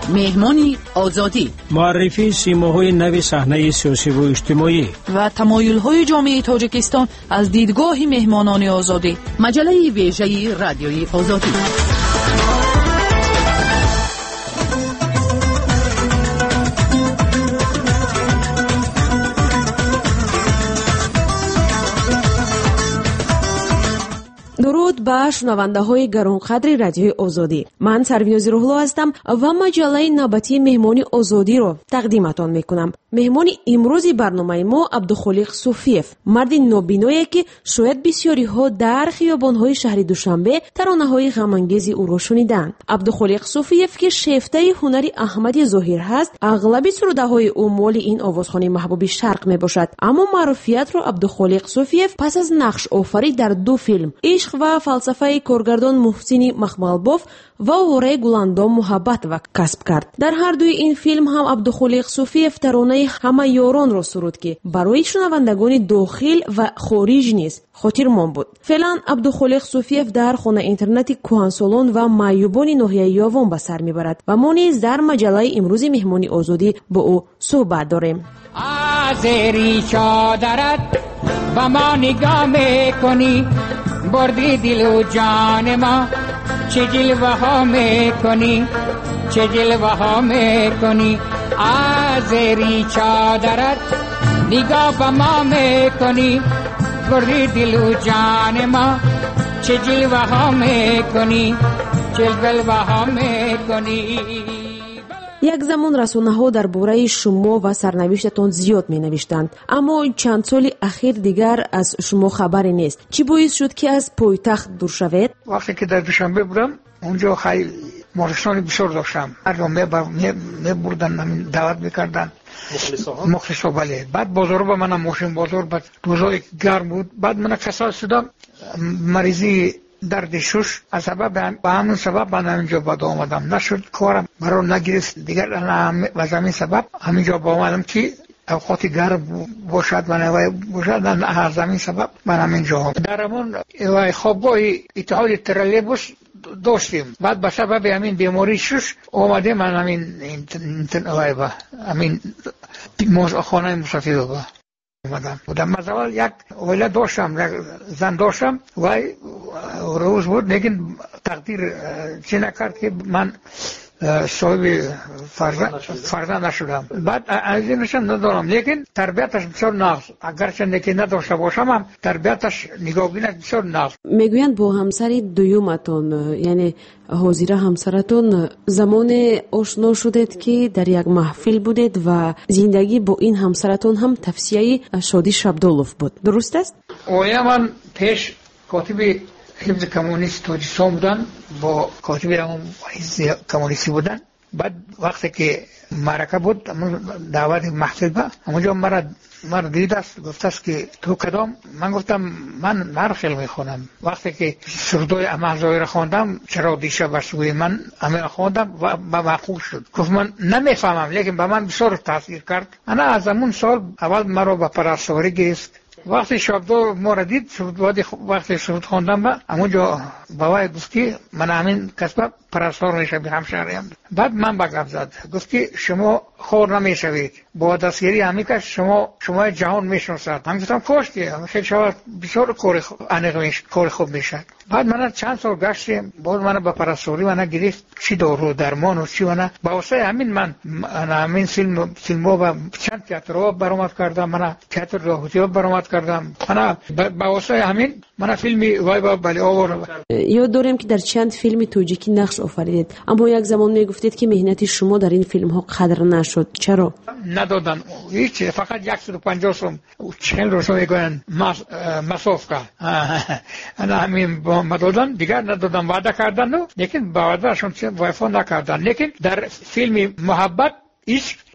مهمانی آزادی، معرفی سیماهای نو صحنه سیاسی و اجتماعی و تمایل‌های جامعه تاجیکستان از دیدگاه مهمانان آزادی. مجله ویژه رادیوی آزادی. درود به شنونده های گرانقدر رادیوی آزادی. من سرویناز روحلو هستم و مجله نوبتی مهمانی آزادی رو تقدیمتان میکنم. مهمانی امروزی برنامه ما عبدالخالق صوفیف، مردی نابینایی که شاید بسیاری ها در خیابان های شهر دوشنبه ترانه های غم انگیز او را شنیدند. عبدالخالق صوفیف که شیفته هنری احمدی ظاهر هست، اغلب سروده های او مال این آوازخوان محبوب شرق می باشد، اما معروفیت را عبدالخالق صوفیف پس از نقش آفرید در دو فیلم، عشق و فلسفه کارگردان محسن مخملباف و وره گلندام محبت و کسب کرد. در هر دوی این فیلم هم عبدالخالق صوفیف ترانه همه یاران را سرود که برای شنوندگان داخل و خارج نیز خاطرمان بود. فعلا عبدالخالق صوفیف در خانه اینترنتی کهنسالان و معیوبان ناحیه یاوان به سر میبرد و ما نیز در مجله امروز مهمانی آزادی با او صحبت داریم. آذری چادرت با ما نگاه میکنی، بردی دل و جان ما، چه جلوه ها میکنی، چه جلوه ها میکنی. آذری چادرت نگاه با ما میکنی، بردی دل و جان ما، چه جلوه ها میکنی، چه جلوه ها میکنی. یک زمان رسانه‌ها درباره شما و سرنوشتتان زیاد می‌نوشتند، اما چند سال اخیر دیگر از شما خبری نیست. چی باعث شد که از پایتخت دور شوید؟ وقتی که در دوشنبه بودم اونجا خیلی مخلصان بسیار داشتم، مردم می‌بردن، دعوت می‌کردن مخلصا. بله. بعد بازار با من ماشین بازار بعد روزای گرم بود. بعد من کسال شدم، مریضی درد شش، از سبب با همون سبب من همینجا باید آمدم، نشد کارم برای نگرفت دیگر. و همین سبب همینجا با آمدم که اوقات گرم باشد و نوای باشد. از همین سبب من همینجا در همون خوابگاه اتحاد ترالبوس داشتیم. بعد به سبب همین بیماری شش آمده من همین خانه مسافر بودم. از اول یک اوله داشتم، زن داشتم و روز بود، لیکن تقدیر چی نکرد که من صاحب فرزند نشدم. بعد از اینش ندارم، لیکن تربیتش بسیار نقص، اگرچه که نداشته باشم هم تربیتش نگاهبینش بسیار نقص. میگویند با همسر دویومتون، یعنی حاضره همسرتون، زمان آشنا شدید که در یک محفل بودید و زندگی با این همسرتون هم تفسیه شادی شبدالوف بود، درست است؟ اویا من پیش کاتب حزب کمونیست تاجیکستان بودن، با کاتب حزب کمونیستی بودن. بعد وقتی که معرکه بود دعوت محفل با اونجا مرا دید است، گفت است که تو کدام؟ من گفتم من مرخل میخونم. وقتی که سردای احمد ظاهر خواندم، چرا دیشب بر سوی من امیر خواندم و به معقول شد. گفت من نمیفهمم، لیکن به من بسیار تاثیر کرد. انا از همون سال اول مرا به پرستاری گرفت. وقتی شبدار ما را دید، وقتی شهود خواندم با همونجا بابای گفت که من همین کسب پرستار میشم، همشهریم. بعد من به گفت زد، گفت که شما خور نمیشوید، با دستگیری همین که شما جهان میشناسد. من گفتم کاش که خیلی شود بسیار کار خوب میشد. بعد من چند سال گشتیم، باز من به پرستاری من گرفت، چی دارو درمان و چی من با واسه همین من همین فیلمو و چند تئاترها برآمد کردم، من تئاتر راهوتی برآمد کردم. من با واسه همین من فیلمی وای با بلی آور. یاد دارم که در چند فیلم توجیکی نقش آفریدید، اما یک زمان میگفتید که مهنت شما در این فیلم ها قدر نشد. چرا؟ ندادن هیچ، فقط 150 سوم 40 روز میگن مصرف کرد. انا همین دادن، دیگر ندادن، وعده کردن، لیکن با وعدهشون وفا نکردن. لیکن در فیلم محبت عشق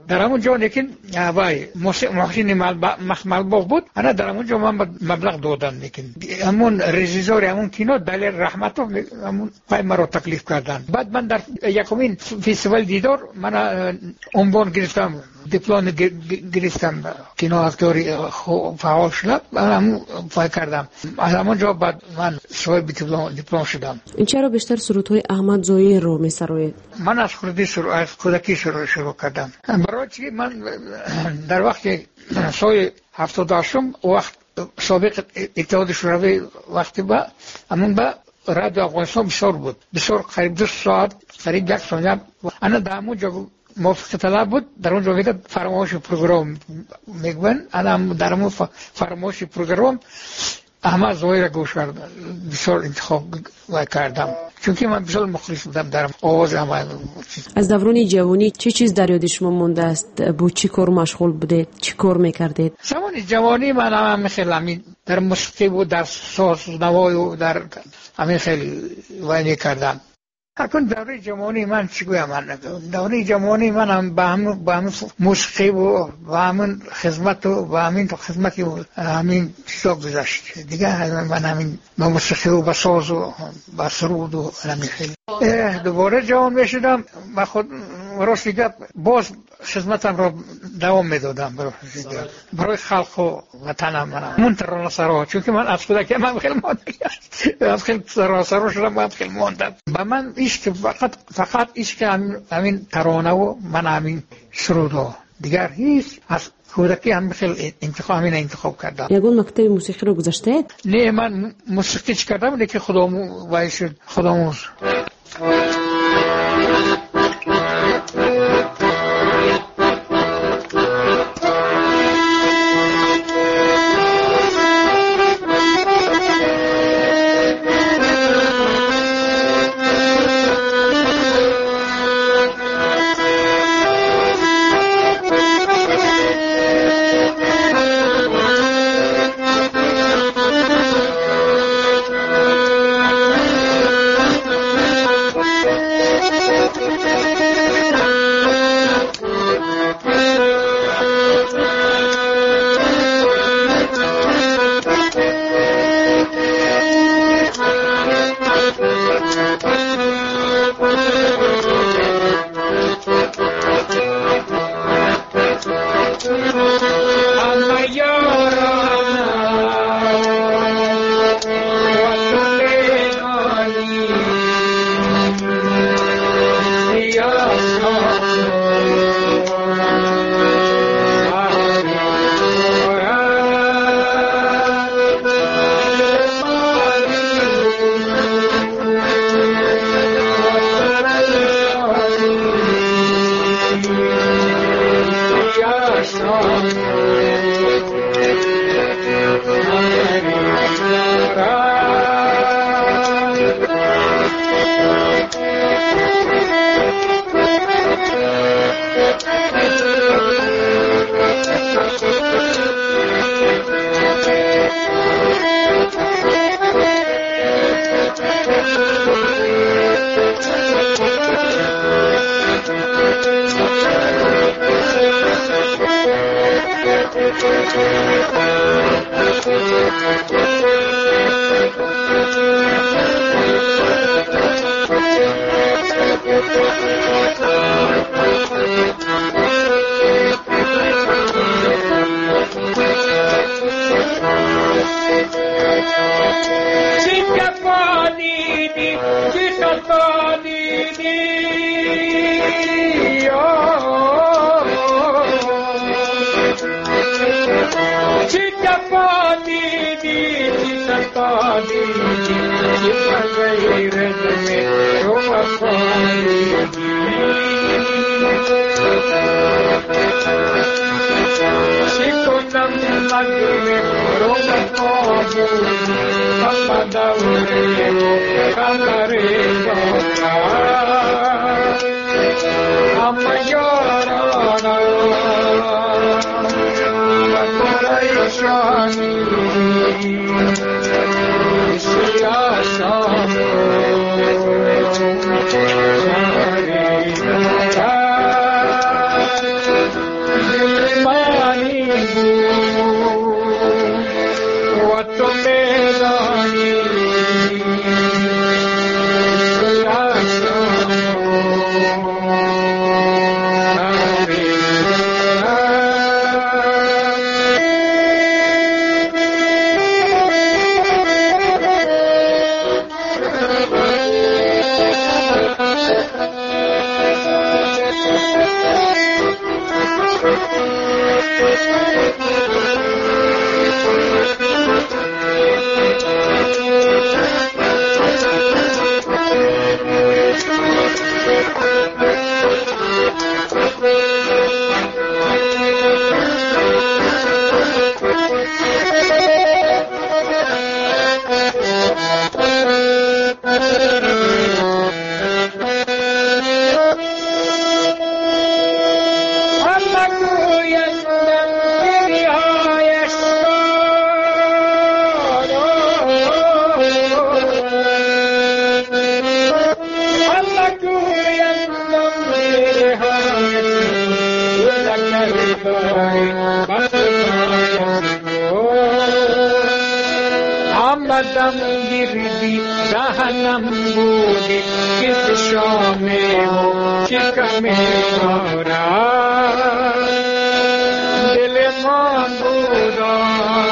در همون جا لیکن وای محسن مخملباغ بود. انا در همون جا من مبلغ دادم، لیکن همون رژیسور همون کینو دلیل رحمتو همون پای مرا تکلیف کردن. بعد من در یکمین فستیوال دیدار من عنوان گرفتم، دیپلم گرفتم، کینو اکتوری فعال شدم. من همون فای کردم. از همون جا بعد من صاحب دیپلم شدم. این چرا بیشتر سرودهای احمد زویی رو میسروید؟ من از خودکی شروع کردم. برای چی من در وقت سال 78 وقت سابق اتحاد شوروی وقتی با همون با رادیو افغانستان بسیار بود، بسیار قریب 2 ساعت، قریب 1 ثانیه. انا در همون جا موافقه طلب بود، در اون جا فرمایش پروگرام میگن. انا در همون فرمایش پروگرام احمد زویی را گوش کردم، بسیار انتخاب کردم، چون که من بسیار مخلص بودم در آواز احمد. از دوران جوانی چه چیز در یاد شما مونده است؟ با چی کار مشغول بودید؟ چی کار میکردید؟ زمان جوانی من هم خیلی در موسیقی و در ساز نوای و در همین خیلی وینی کردم. اکنون دوره جوانی من چگویم؟ دوره جوانی من هم با همین موسیقی و با همین خدمت و با همین خدمتی و همین چیزا گذشت دیگه. من همین با موسیقی و با ساز و با سرود و همین خیلی دوباره جوان میشدم. با خود راست دیگه باز خدمتم را دوام میدادم برای خلق و وطنم. من ترانه سرا، چون که من از کودکی من خیلی ماندم، از خیلی ترانه سرا شدم، من خیلی ماندم. با من عشق فقط عشق همین ترانه و من همین سرودها، دیگر هیچ از کودکی هم خیلی انتخاب کردم. یگون مکتب موسیقی رو گذاشتید؟ نه، من موسیقی چی کردم لیکن خودآموز. دم گیردی دهنم بودی که شامه و چکمه دارد دل من بودا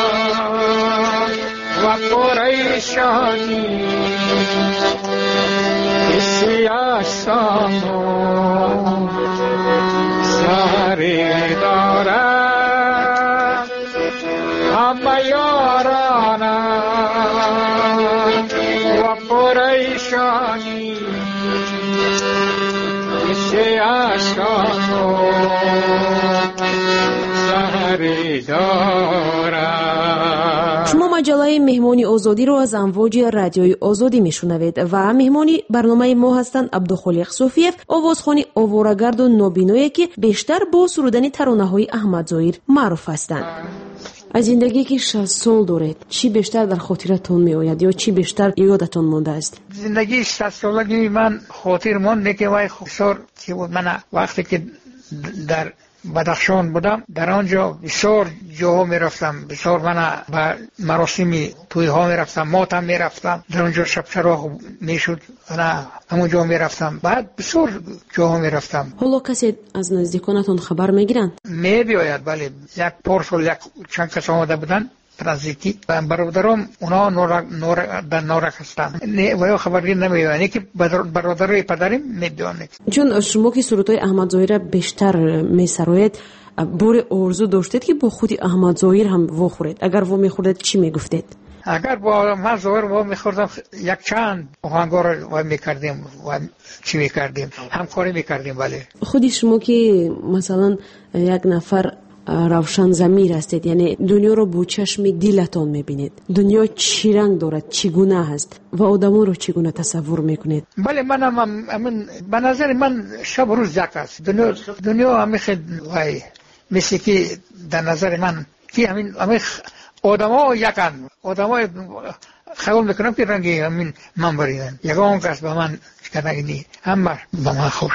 و پریشانی سیاسامو ساری دارم همه یارانم و پریشانی سیاسامو ساری دارم. شما مجله مهمانی آزادی رو از امواج رادیوی آزادی میشنوید و مهمانی برنامه ما هستند عبدالخالق صوفیف، آوازخوان آواره‌گرد و نابینایی که بیشتر با سرودن ترانه‌های احمد ظاهر معروف هستند. از زندگی که 60 سال دارید چی بیشتر در خاطرتون می آید یا چی بیشتر یادتون مونده است؟ زندگی 60 سالگی من خاطر مونده که وای بسیار چی بود. من وقتی که در بدخشان بودم در آنجا بسیار جاها می رفتم، بسیار من به مراسمی توی ها می رفتم، ماتم می رفتم، در آنجا شب چراغ می شد من همونجا می رفتم، بعد بسیار جاها می رفتم. حالا کسی از نزدیکانتون خبر می گیرند؟ می بیاید بله، یک پارسال یک چند کس آمده بودن نزدیکی برادرام، اونا در نورک هستند و یا خبرگیر نمیدونن که برادرای پدرم میدونن. چون شما که سرودهای احمد ظاهر بیشتر میسراید، بار آرزو داشتید که با خود احمد ظاهر هم واخورید؟ اگر وا میخوردید چی میگفتید؟ اگر با احمد ظاهر وا میخوردم یک چند آهنگار وا میکردیم و چی میکردیم، همکاری میکردیم. بله. خودی شما که مثلا یک نفر روشن ضمیر هستید، یعنی دنیا رو با چشم دلتون میبینید، دنیا چی رنگ دارد، چگونه هست و آدما رو چگونه تصور میکنید؟ بله، من به نظر من شب روز یک است. دنیا همیشه وای مثل که در نظر من که همین آدما یکن، آدما خیال میکنم که رنگی همین من بریدن، یگان کس به من کنگی همه به من خوش.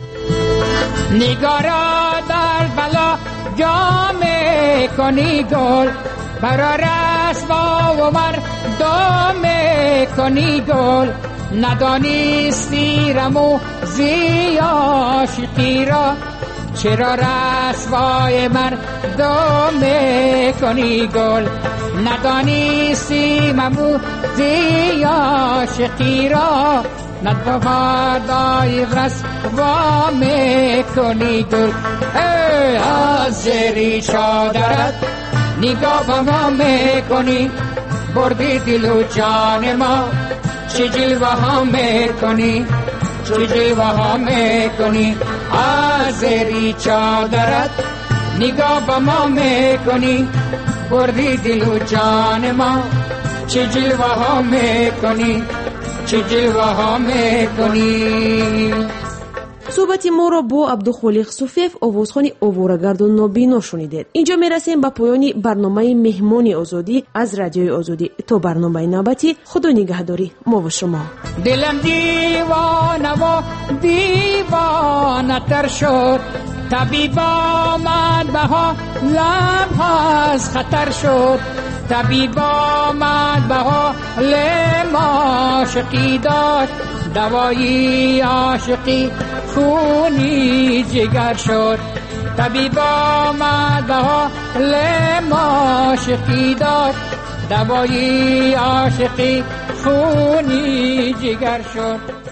نگارا در بلا جامه کنی گل، برا رسوا و مردم کنی گل، ندانستی رمو زی عاشقی را، چرا رسوای مردم کنی گل، ندانستی ممو زی عاشقی را، ندوادای ورس و میکنی گل. از زیری چادرت نگاه به ما میکنی، بردی دل و جان ما، چه جلوه ها میکنی، چه جلوه ها میکنی. از زیری چادرت نگاه به ما میکنی، بردی دل و جان ما، چه جلوه ها میکنی، چه جلوه ها میکنی. صحبت ما را با عبدالخالق صوفیف، آوازخوان آواره‌گرد و نابینا شنیدید. اینجا میرسیم به پایان مهمانی مهمانی آزادی از رادیوی آزادی. تا برنامه نوبتی، خدا نگهداری ما و شما. دلم دیوانه و دیوانه تر شد، طبیب آمد بها لب از خطر شد، طبیب آمد بها لب عاشقی داد، دوایی عاشقی خونی جگر شد، طبیب آمد بها لب عاشقی داد، دوایی عاشقی خونی جگر شد.